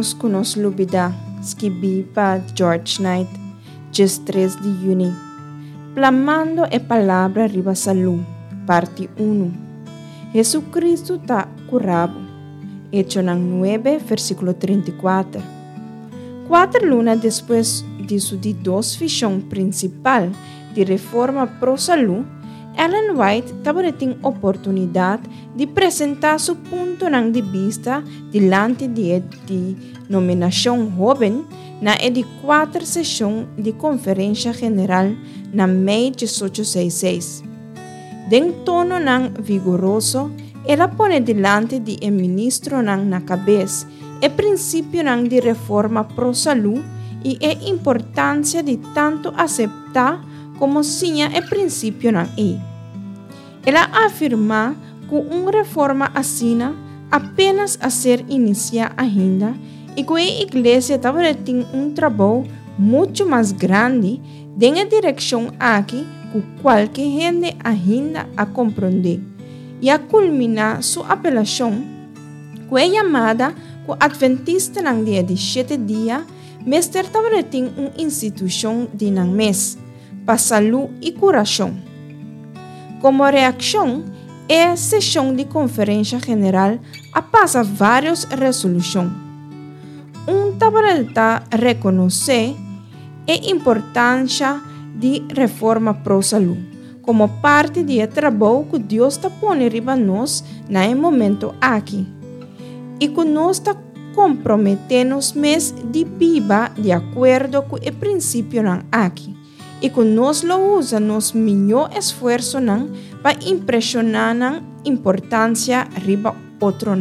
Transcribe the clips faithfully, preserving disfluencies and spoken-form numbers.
menos que nos lubida, escrevi para George Knight, dia três de junho. Plamando a palavra riba salud, parte um. Jesucristo está curado. Hecho nueve, versículo trinta e quatro. Quatro lunas depois de sua visão principal de reforma pro-saúde, Ellen White estava tendo oportunidade de apresentar seu ponto de vista diante da denominação jovem na quarta sessão de Conferência General na May de dezoito sessenta e seis. De tono vigoroso, ela põe diante do ministro na cabeça o princípio de reforma pro-saúde e a importância de tanto aceitar como sim o princípio na E. Ela afirma que uma reforma assim apenas a ser iniciada ainda e que a igreja estava tendo um trabalho muito mais grande na direção aqui que qualquer gente ainda a compreender e a culminar sua apelação com a chamada que Adventista no dia de sete dias, mestre estava tendo uma instituição de um mês para saúde e curação. Como reação, a sessão de Conferência General a passa várias resoluções. Um estava a reconhecer a importância de reforma pro-saúde como parte do trabalho que Deus está pondo riba nós no momento aqui e que nós está comprometendo-nos de viver de acordo com o princípio aqui e que nós lo usa nos melhor esforço para impressionar a importância riba outro.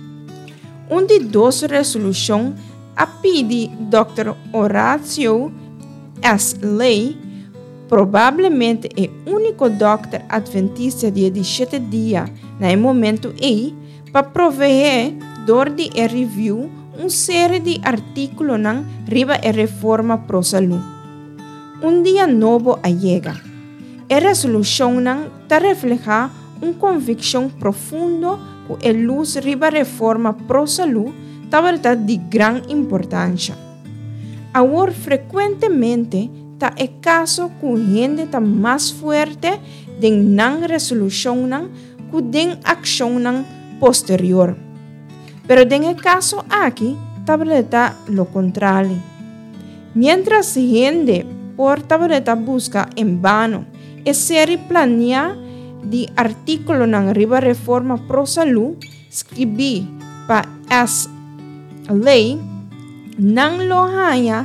Um de duas resoluções a pede doutor Horatio S. Lay, provavelmente o único doutor adventista de sete dias no momento aí, para prover de review uma série de artículos na riba a reforma pro-saúde. Um dia novo a chega. A resolução está refleja uma convicção profunda que a luz riba a reforma pro-saúde estava de grande importância. Agora, frequentemente, está é caso que a gente está mais forte de não resolução que de ação posterior. Pero en caso aqui, tableta lo contrário. Mientras gente por tableta busca en vano e serie planear de artículo na riba reforma pro-saúde, escrevi para S. Lay, não lo haya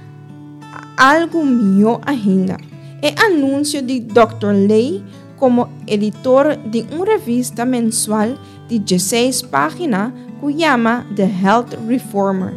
algo melhor ainda. E anúncio de doutor Lay como editor de uma revista mensual de dezesseis páginas que chama The Health Reformer.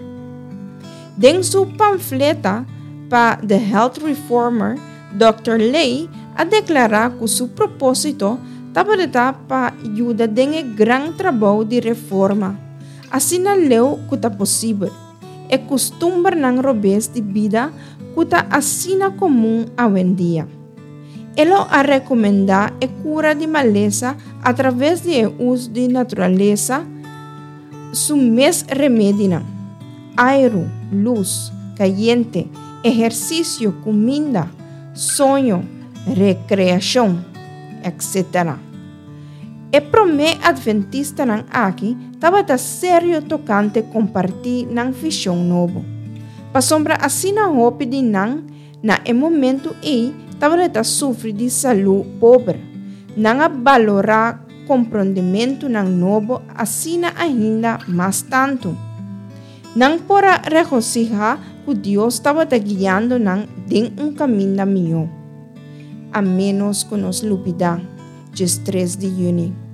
Em sua panfleta para The Health Reformer, doutor Lay a declarar que seu propósito estava para ajudar em grande trabalho de reforma. Assim leu que é possível. É costume não robês de vida que é assim comum hoje em dia. Ele a recomendar a cura de maleza através do uso de natureza, su mes remédio, aero, luz, caliente, exercício, comida, sonho, recreação, etcétera. E promé adventista nan aqui estava da sério tocante compartir nan visão novo. Pa sombra assim na hope de nan, na e momento e estava da sofrer de saúde pobre, nan a valorar compreendimento nan novo assim ainda mais tanto. Nan para regocijar que Deus estava guiando nan de um caminho melhor. A menos que nos lupida, dia três de junho.